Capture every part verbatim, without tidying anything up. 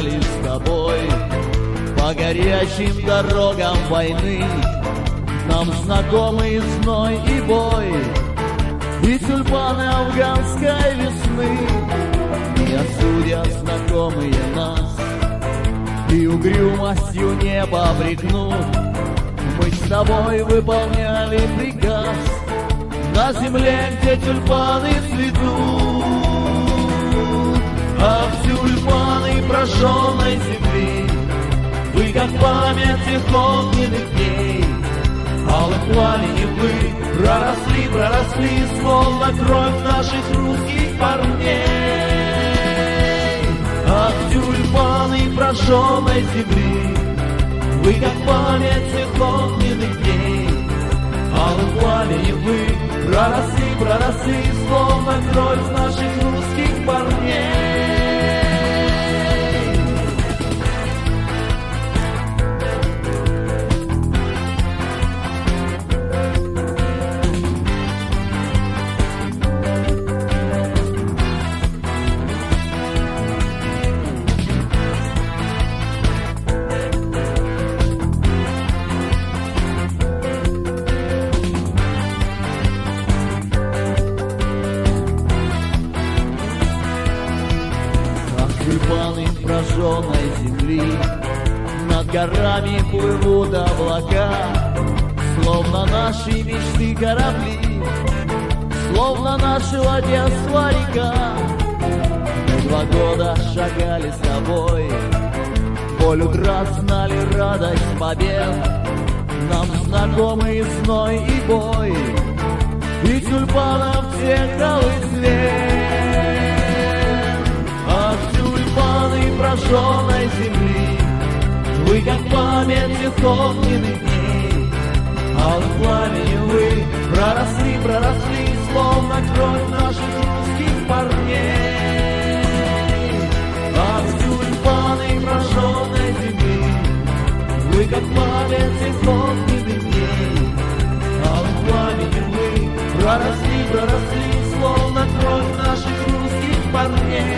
шагали с тобой по горячим дорогам войны. Нам знакомы зной и бой, и тюльпаны афганской весны. И осудят знакомые нас, и угрюмостью небо обрекнут. Мы с тобой выполняли приказ на земле, где тюльпаны цветут. А в тюльпаны прожженной земли вы, как память тех огненных дней, алым пламенем вы проросли, проросли, словно кровь наших русских парней. Ах, тюльпаны прожженной земли, вы, как память тех огненных дней, алым пламенем вы проросли, проросли, словно кровь наших русских парней. Тюльпаны прожженной земли, над горами плывут облака, словно наши мечты корабли, словно наши ладья-сва река. Мы два года шагали с тобой, боль утрат знали радость побед. Нам знакомы зной и бой, и тюльпанов тех алый цвет. Прожженной земли, вы, как память тех огненных дней, алым пламенем вы проросли, проросли, словно кровь наших русских парней. Ах, тюльпаны прожженной земли, вы, как память тех огненных дней, алым пламенем вы проросли, проросли, словно кровь наших русских парней.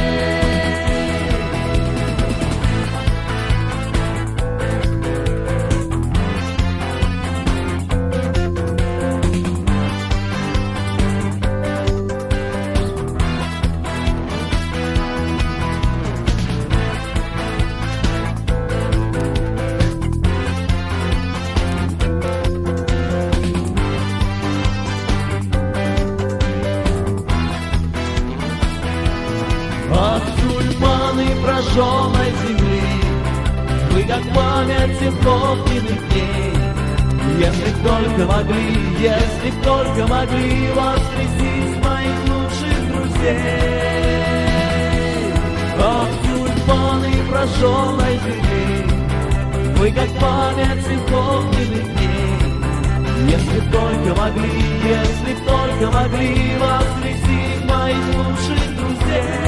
Ах, тюльпаны прожженной земли, вы, как память тех огненных дней. Если б только могли, если б только могли воскресить моих лучших друзей. Ах, тюльпаны прожженной земли, вы, как память тех огненных дней. Если б только могли, если б только могли воскресить моих лучших друзей.